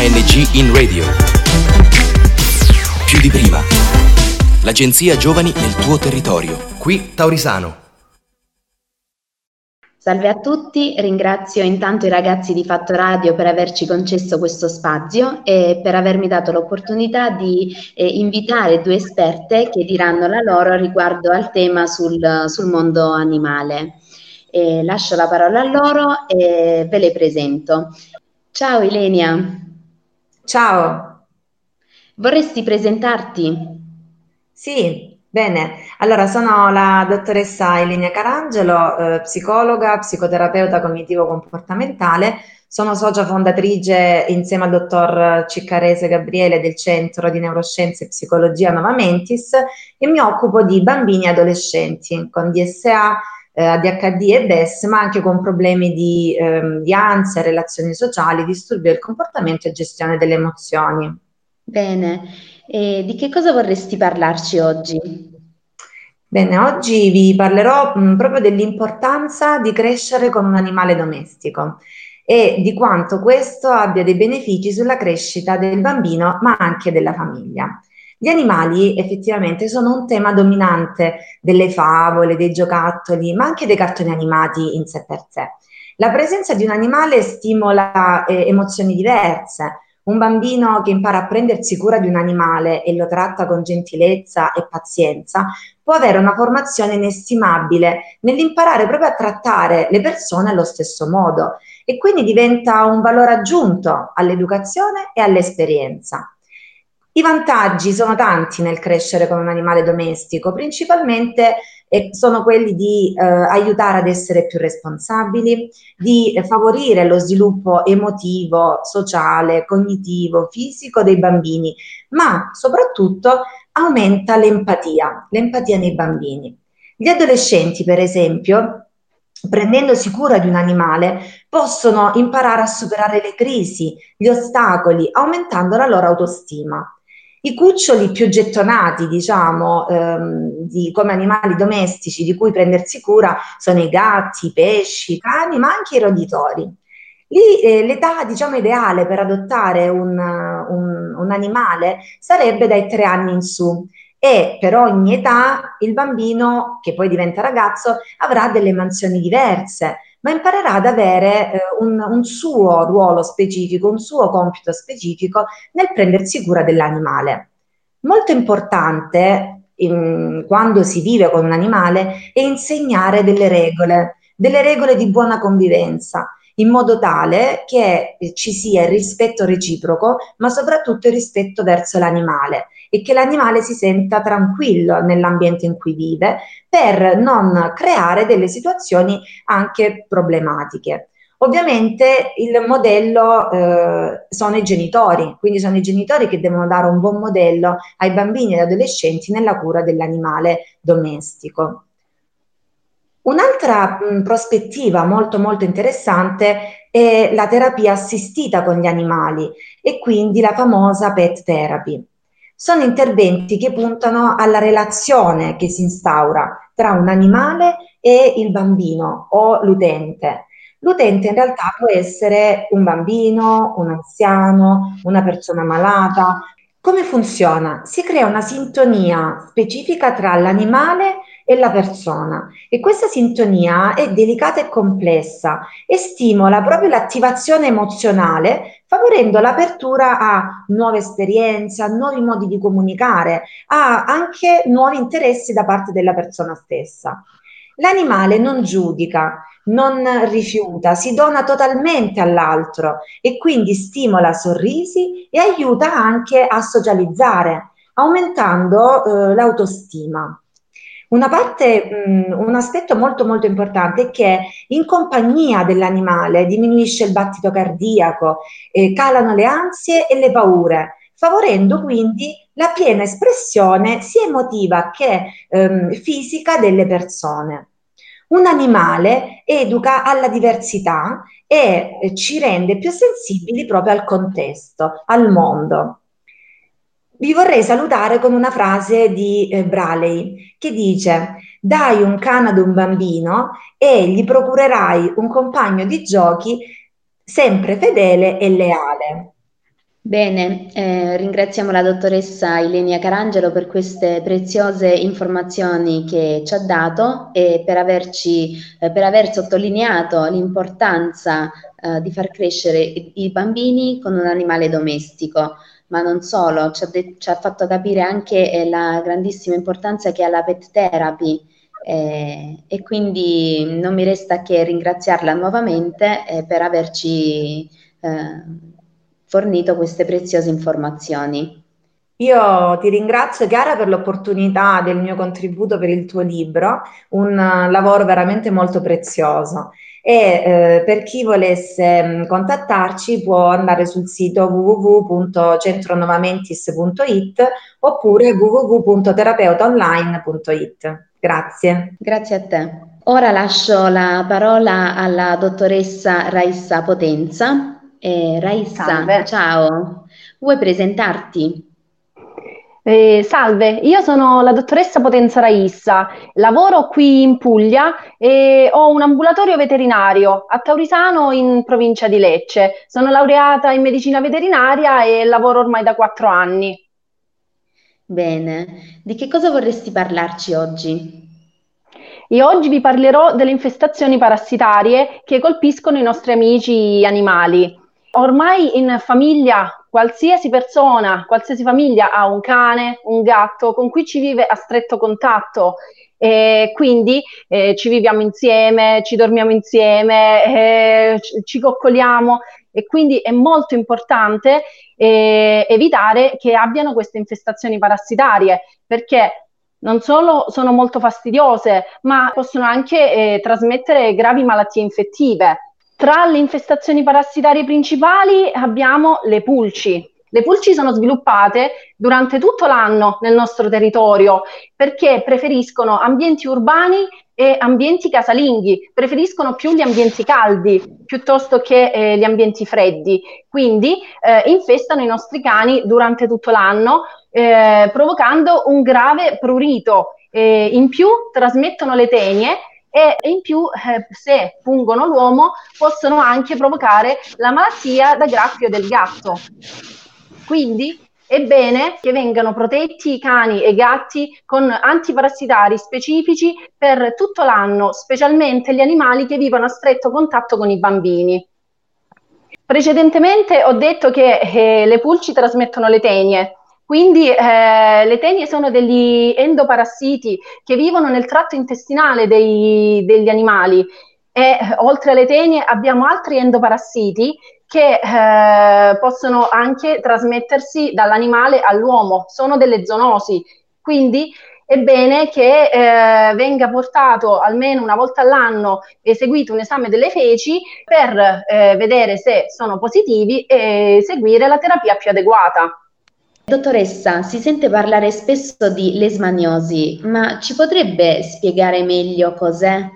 ANG in Radio. Più di prima. L'agenzia Giovani nel tuo territorio. Qui Taurisano. Salve a tutti, ringrazio intanto i ragazzi di Fatto Radio per averci concesso questo spazio e per avermi dato l'opportunità di invitare due esperte che diranno la loro riguardo al tema sul mondo animale. Lascio la parola a loro e ve le presento. Ciao Ilenia. Ciao. Vorresti presentarti? Sì, bene. Allora, sono la dottoressa Ilenia Carangelo, psicologa, psicoterapeuta cognitivo-comportamentale. Sono socia fondatrice insieme al dottor Ciccarese Gabriele del Centro di Neuroscienze e Psicologia Nova Mentis e mi occupo di bambini e adolescenti con DSA, ADHD e DES, ma anche con problemi di ansia, relazioni sociali, disturbi del comportamento e gestione delle emozioni. Bene, e di che cosa vorresti parlarci oggi? Bene, oggi vi parlerò proprio dell'importanza di crescere con un animale domestico e di quanto questo abbia dei benefici sulla crescita del bambino, ma anche della famiglia. Gli animali effettivamente sono un tema dominante delle favole, dei giocattoli, ma anche dei cartoni animati in sé per sé. La presenza di un animale stimola emozioni diverse. Un bambino che impara a prendersi cura di un animale e lo tratta con gentilezza e pazienza può avere una formazione inestimabile nell'imparare proprio a trattare le persone allo stesso modo e quindi diventa un valore aggiunto all'educazione e all'esperienza. I vantaggi sono tanti nel crescere con un animale domestico, principalmente sono quelli di aiutare ad essere più responsabili, di favorire lo sviluppo emotivo, sociale, cognitivo, fisico dei bambini, ma soprattutto aumenta l'empatia nei bambini. Gli adolescenti, per esempio, prendendosi cura di un animale, possono imparare a superare le crisi, gli ostacoli, aumentando la loro autostima. I cuccioli più gettonati, diciamo, come animali domestici di cui prendersi cura sono i gatti, i pesci, i cani, ma anche i roditori. Lì l'età, diciamo, ideale per adottare un animale sarebbe dai 3 anni in su e per ogni età il bambino, che poi diventa ragazzo, avrà delle mansioni diverse, ma imparerà ad avere un suo ruolo specifico, un suo compito specifico nel prendersi cura dell'animale. Molto importante quando si vive con un animale è insegnare delle regole di buona convivenza, in modo tale che ci sia il rispetto reciproco, ma soprattutto il rispetto verso l'animale e che l'animale si senta tranquillo nell'ambiente in cui vive per non creare delle situazioni anche problematiche. Ovviamente il modello sono i genitori, quindi sono i genitori che devono dare un buon modello ai bambini e agli adolescenti nella cura dell'animale domestico. Un'altra prospettiva molto molto interessante è la terapia assistita con gli animali e quindi la famosa pet therapy. Sono interventi che puntano alla relazione che si instaura tra un animale e il bambino o l'utente. L'utente in realtà può essere un bambino, un anziano, una persona malata. Come funziona? Si crea una sintonia specifica tra l'animale e la persona e questa sintonia è delicata e complessa e stimola proprio l'attivazione emozionale, favorendo l'apertura a nuove esperienze, a nuovi modi di comunicare, a anche nuovi interessi da parte della persona stessa. L'animale non giudica, non rifiuta, si dona totalmente all'altro e quindi stimola sorrisi e aiuta anche a socializzare, aumentando l'autostima. Un aspetto molto molto importante è che in compagnia dell'animale diminuisce il battito cardiaco, calano le ansie e le paure, favorendo quindi la piena espressione sia emotiva che fisica delle persone. Un animale educa alla diversità e ci rende più sensibili proprio al contesto, al mondo. Vi vorrei salutare con una frase di Braley che dice: dai un cane ad un bambino e gli procurerai un compagno di giochi sempre fedele e leale. Bene, ringraziamo la dottoressa Ilenia Carangelo per queste preziose informazioni che ci ha dato e per aver sottolineato l'importanza, di far crescere i bambini con un animale domestico, ma non solo, ci ha fatto capire anche, la grandissima importanza che ha la pet therapy. E quindi non mi resta che ringraziarla nuovamente, per averci fornito queste preziose informazioni. Io ti ringrazio Chiara per l'opportunità del mio contributo per il tuo libro, un lavoro veramente molto prezioso. E per chi volesse contattarci può andare sul sito www.centronovamentis.it oppure www.terapeutaonline.it. Grazie. Grazie a te. Ora lascio la parola alla dottoressa Raissa Potenza. Raissa, Salve. ciao. Vuoi presentarti? Salve, io sono la dottoressa Potenza Raissa, lavoro qui in Puglia e ho un ambulatorio veterinario a Taurisano in provincia di Lecce. Sono laureata in medicina veterinaria e lavoro ormai da 4 anni. Bene. Di che cosa vorresti parlarci oggi? E oggi vi parlerò delle infestazioni parassitarie che colpiscono i nostri amici animali. Ormai in famiglia qualsiasi persona, qualsiasi famiglia ha un cane, un gatto con cui ci vive a stretto contatto. Quindi ci viviamo insieme, ci dormiamo insieme, ci coccoliamo e quindi è molto importante evitare che abbiano queste infestazioni parassitarie, perché non solo sono molto fastidiose, ma possono anche trasmettere gravi malattie infettive. Tra le infestazioni parassitarie principali abbiamo le pulci. Le pulci sono sviluppate durante tutto l'anno nel nostro territorio perché preferiscono ambienti urbani e ambienti casalinghi, preferiscono più gli ambienti caldi piuttosto che gli ambienti freddi. Quindi infestano i nostri cani durante tutto l'anno, provocando un grave prurito. In più trasmettono le tenie e in più, se pungono l'uomo, possono anche provocare la malattia da graffio del gatto. Quindi è bene che vengano protetti i cani e i gatti con antiparassitari specifici per tutto l'anno, specialmente gli animali che vivono a stretto contatto con i bambini. Precedentemente ho detto che le pulci trasmettono le tenie. Quindi le tenie sono degli endoparassiti che vivono nel tratto intestinale degli animali e oltre alle tenie abbiamo altri endoparassiti che possono anche trasmettersi dall'animale all'uomo, sono delle zoonosi. Quindi è bene che venga portato almeno una volta all'anno, eseguito un esame delle feci per vedere se sono positivi e seguire la terapia più adeguata. Dottoressa, si sente parlare spesso di lesmaniosi, ma ci potrebbe spiegare meglio cos'è?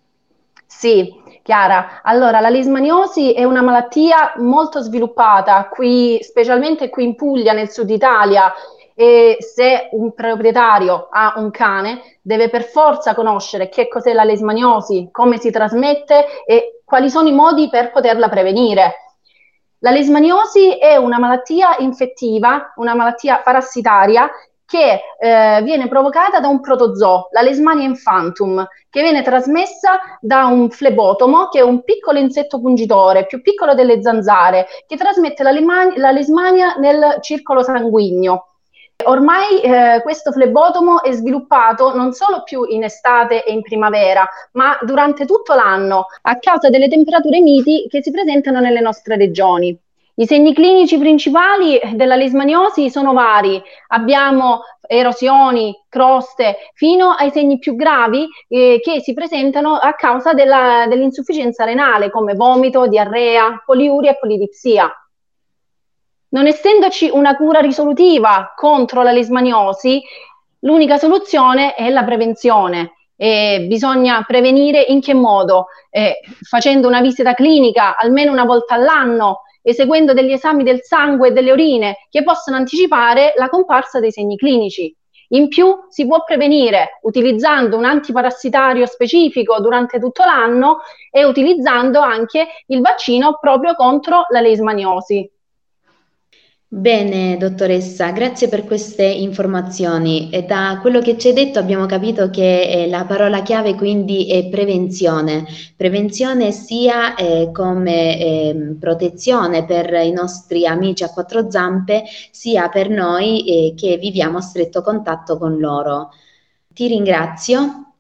Sì, Chiara. Allora, la leishmaniosi è una malattia molto sviluppata qui, specialmente qui in Puglia, nel sud Italia. E se un proprietario ha un cane, deve per forza conoscere che cos'è la leishmaniosi, come si trasmette e quali sono i modi per poterla prevenire. La leishmaniosi è una malattia infettiva, una malattia parassitaria che viene provocata da un protozoo, la Leishmania infantum, che viene trasmessa da un flebotomo, che è un piccolo insetto pungitore, più piccolo delle zanzare, che trasmette la leishmania nel circolo sanguigno. Ormai questo flebotomo è sviluppato non solo più in estate e in primavera, ma durante tutto l'anno, a causa delle temperature miti che si presentano nelle nostre regioni. I segni clinici principali della leishmaniosi sono vari. Abbiamo erosioni, croste, fino ai segni più gravi che si presentano a causa dell'insufficienza renale, come vomito, diarrea, poliuria e polidipsia. Non essendoci una cura risolutiva contro la leishmaniosi, l'unica soluzione è la prevenzione. Bisogna prevenire in che modo? Facendo una visita clinica almeno una volta all'anno, eseguendo degli esami del sangue e delle urine che possono anticipare la comparsa dei segni clinici. In più si può prevenire utilizzando un antiparassitario specifico durante tutto l'anno e utilizzando anche il vaccino proprio contro la leishmaniosi. Bene, dottoressa, grazie per queste informazioni. E da quello che ci hai detto abbiamo capito che la parola chiave quindi è prevenzione. Prevenzione sia come protezione per i nostri amici a quattro zampe, sia per noi che viviamo a stretto contatto con loro. Ti ringrazio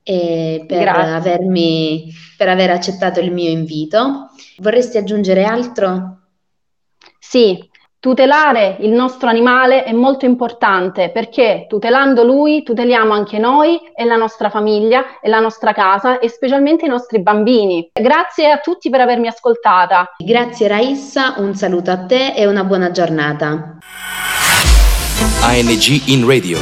per aver accettato il mio invito. Vorresti aggiungere altro? Sì, tutelare il nostro animale è molto importante perché tutelando lui tuteliamo anche noi e la nostra famiglia e la nostra casa e specialmente i nostri bambini. Grazie a tutti per avermi ascoltata. Grazie Raissa, un saluto a te e una buona giornata. ANG in Radio.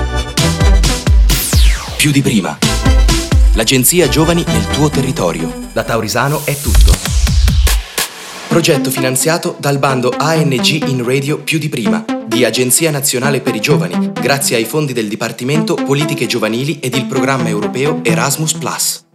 Più di prima. L'agenzia Giovani nel tuo territorio. Da Taurisano è tutto. Progetto finanziato dal bando ANG in Radio Più di prima di Agenzia Nazionale per i Giovani, grazie ai fondi del Dipartimento Politiche Giovanili ed il programma europeo Erasmus+.